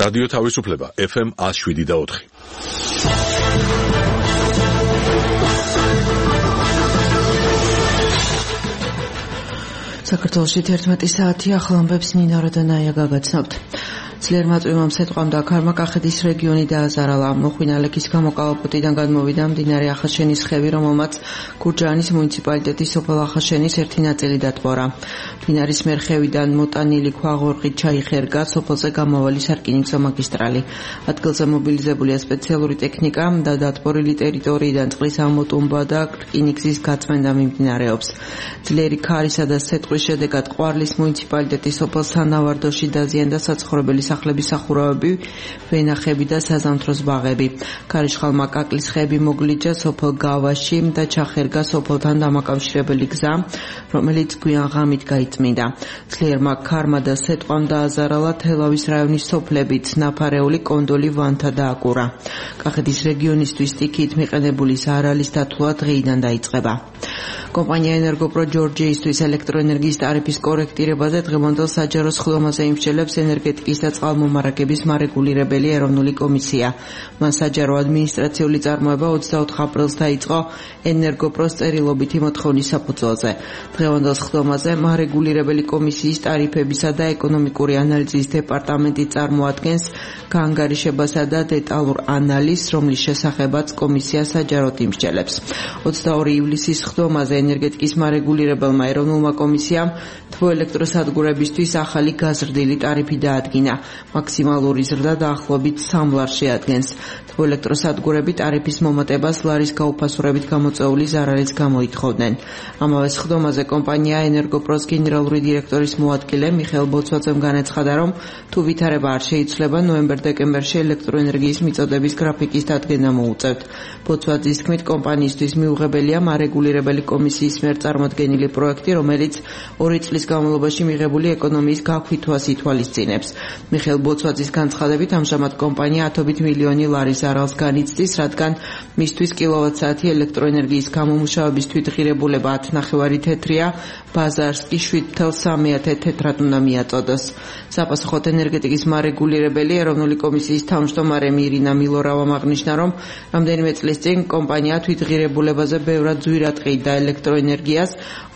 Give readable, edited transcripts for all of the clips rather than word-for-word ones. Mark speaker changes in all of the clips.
Speaker 1: რადიო თავისუფლება FM 107.4.
Speaker 2: საქართველოში 11 საათი ახალ ამბებს ნინა როდანაია გაგაცნობთ. ძლიერ მაწვიმამ სეტყვამ და ქარმა კახეთის რეგიონი დააზარალა. მოხვინა ლექის გამო კალაპოტიდან გადმოვიდა მდინარე ახაშენის ხევი, რომელმაც გურჯაანის მუნიციპალიტეტის სოფელ ახაშენის ერთი ნაწილი დატბორა. მდინარის მერხევიდან მოტანილი ქვაღორღით ჩაიხერგა სოფელზე გამავალი სარკინიგზო მაგისტრალი. ადგილზე მობილიზებულია სპეციალური ტექნიკა და დატბორილი ტერიტორიიდან წყლის ამოტუმბა და რკინიგზის გაწმენდა მიმდინარეობს. ძლიერი ქარისა და სეტყვის შედეგად ყვარლის მუნიციპალიტეტის სოფელ სანავარდოში დაზიანდა საცხოვრებელი სახლების სახურავები, ვენახები და საზამთროს ბაღები. ქარიშხალმა კაკლის ხეები მოგლიჯა სოფელ გავაში და ჩახერგა სოფელთან დამაკავშირებელი გზა, რომელიც გვიან ღამით გაიწმინდა. ძლიერმა ქარმა და სეტყვამ დააზარალა თელავის რაიონის სოფლებით, ნაფარეული, კონდოლი, ვანთა და აკურა. კახეთის რეგიონისთვის სტიქით მიყენებული სარალის დათვლა დღეიდან დაიწყება. კომპანია ენერგოპრო ჯორჯიისთვის ელექტროენერგიის ტარიფის კორექტირებაზე დღევანდელ საჯარო სხდომაზე იმსჯელებს ენერგეტიკის და წყალმომარაგების მარეგულირებელი ეროვნული კომისია. მან საჯარო ადმინისტრაციული წარმოება 24 აპრილს დაიწყო ენერგოპროს წერილობითი მოთხოვნის საფუძველზე. დღევანდელ სხდომაზე მარეგულირებელი კომისიის ტარიფებისა და ეკონომიკური ანალიზის დეპარტამენტი წარმოადგენს გაანგარიშებასა და დეტალურ ანალიზს, რომლის შესახებაც კომისია საჯაროდ იმსჯელებს. 22 ივლისის სხდომაზე ენერგეტიკის მარეგულირებელმა ეროვნულმა კომისიამ თბოელექტროსადგურებისთვის ახალი გაზრდილი ტარიფი დაადგინა. მაქსიმალური ზრდა დაახლოებით 3 ლარს შეადგენს. თბოელექტროსადგურები ტარიფის მომატებას ლარის გაუფასურებით გამოწვეული ზარალის გამოითხოვდნენ. ამავე სხდომაზე კომპანია ენერგოპროს გენერალური დირექტორის მოადგილე მიხეილ ბოცვაძემ განაცხადა, რომ თუ ვითარება არ შეიცვლება, ნოემბერ-დეკემბერში ელექტროენერგიის მიწოდების გრაფიკის დადგენა მოუწევთ. ბოცვაძის თქმით, კომპანიისთვის მიუღებელია მარეგულირებელი კომისიის მიერ წარმოდგენილი პროექტი, რომელიც 2 წლის განმავლობაში მიღებული ეკონომიის გაქვითვას ითვალისწინებს. მიხეილ ბოცვაძის განცხადებით, ამჟამად კომპანია ათობით მილიონი ლარის ზარალს განიცდის, რადგან მისთვის კილოვატ-საათი ელექტროენერგიის გამომუშავების თვითღირებულება 10.5 თეთრია, ბაზარს კი 7.3 თეთრად უნდა მიაწოდოს. საპასუხოდ ენერგეტიკის მარეგულირებელი ეროვნული კომისიის თავმჯდომარე ირინა მილორავამ აღნიშნა, რომ რამდენიმე წლის წინ კომპანია თვითღირებულებაზე ბევრად ძვირად ყიდდა ელექტროენერგიას.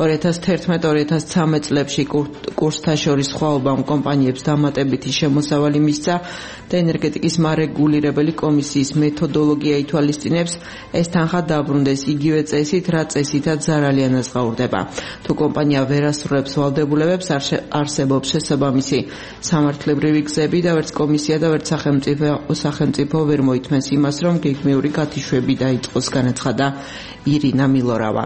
Speaker 2: 2011-2013 წლებში კურსთა შორის სხვაობამ კომპანიებს დამატებითი შემოსავალი მისცა და ენერგეტიკის მარეგულირებელი კომისიის მეთოდოლოგია ითვალისწინებს, ეს თანხა დაბრუნდეს იგივე წესით, რა წესითაც ზარალი ანაზღაურდება. თუ კომპანია ვერ ასრულებს ვალდებულებებს, არსებობს შესაბამისი სამართლებრივი გზები და ვერც კომისია და ვერც სახელმწიფო ვერ მოითმენს იმას, რომ გეგმიური გათიშვები დაიწყოს, განაცხადა ირინა მილორავა.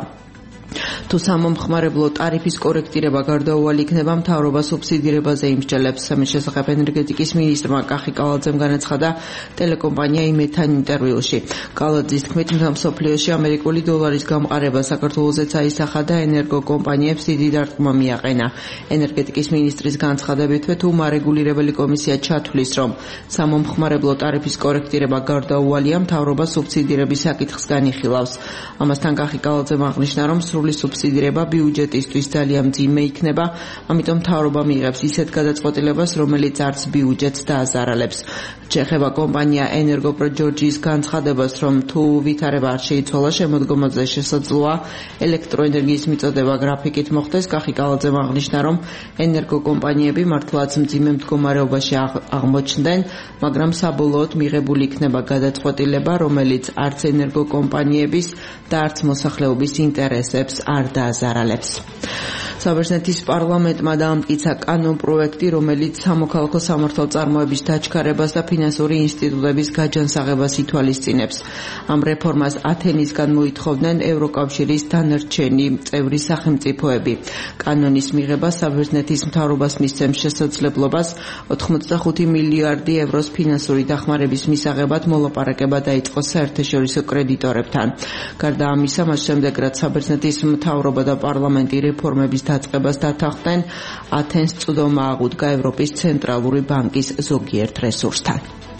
Speaker 2: თუ სამომხმარებლო ტარიფის კორექტირება გარდაუვალი იქნება, მთავრობა სუბსიდირებაზე იმსჯელებს. ამის შესახებ ენერგეტიკის მინისტრმა კახი კალაძემ განაცხადა ტელეკომპანია იმედთან ინტერვიუში. კალაძის თქმით, მსოფლიოში ამერიკული დოლარის გამყარება საქართველოსაც აისახა და ენერგოკომპანიებს დიდი დარტყმა მიაყენა. ენერგეტიკის მინისტრის განცხადებითვე, თუ მარეგულირებელი კომისია ჩათვლის, რომ სამომხმარებლო ტარიფის კორექტირება გარდაუვალია, მთავრობა სუბსიდირების საკითხს განიხილავს. ამასთან კახი კალაძემ აღნიშნა, რომ სრული სუბსიდირება ბიუჯეტისთვის ძალიან მძიმე იქნება, ამიტომ მთავრობა მიიღებს ისეთ გადაწყვეტილებას, რომელიც არც ბიუჯეტს დააზარალებს. შეეხება კომპანია ენერგოპრო ჯორჯიის განცხადებას, რომ თუ ვითარება არ შეიცვალა, შემოდგომაზე შესაძლოა ელექტროენერგიის მიწოდება გრაფიკით მოხდეს. კახი კალაძემ აღნიშნა, რომ ენერგოკომპანიები მართლაც მძიმე მდგომარეობაში აღმოჩნდნენ, მაგრამ საბოლოოდ მიღებული იქნება გადაწყვეტილება, რომელიც არც ენერგოკომპანიების და არც მოსახლეობის ინტერესებს არ დააზარალებს. საბერძნეთის პარლამენტმა დაამტკიცა კანონპროექტი, რომელიც სამოქალაქო სამართალწარმოების დაჩქარებას და ფინანსური ინსტიტუტების გაჯანსაღებას ითვალისწინებს. ამ რეფორმას ათენისგან მოითხოვდნენ ევროკავშირის დანარჩენი წევრი სახელმწიფოები. კანონის მიღება საბერძნეთის მთავრობას მისცემს შესაძლებლობას 85 მილიარდი ევროს ფინანსური დახმარების მისაღებად მოლაპარაკება დაიწყოს საერთაშორისო კრედიტორებთან. გარდა ამისა, მას შემდეგ რაც საბერძნეთის მთავრობა და პარლამენტი რეფორმების დაწყებას დათანხმდნენ, ათენს წვდომა აღუდგა ევროპის ცენტრალური ბანკის ზოგიერთ რესურსთან.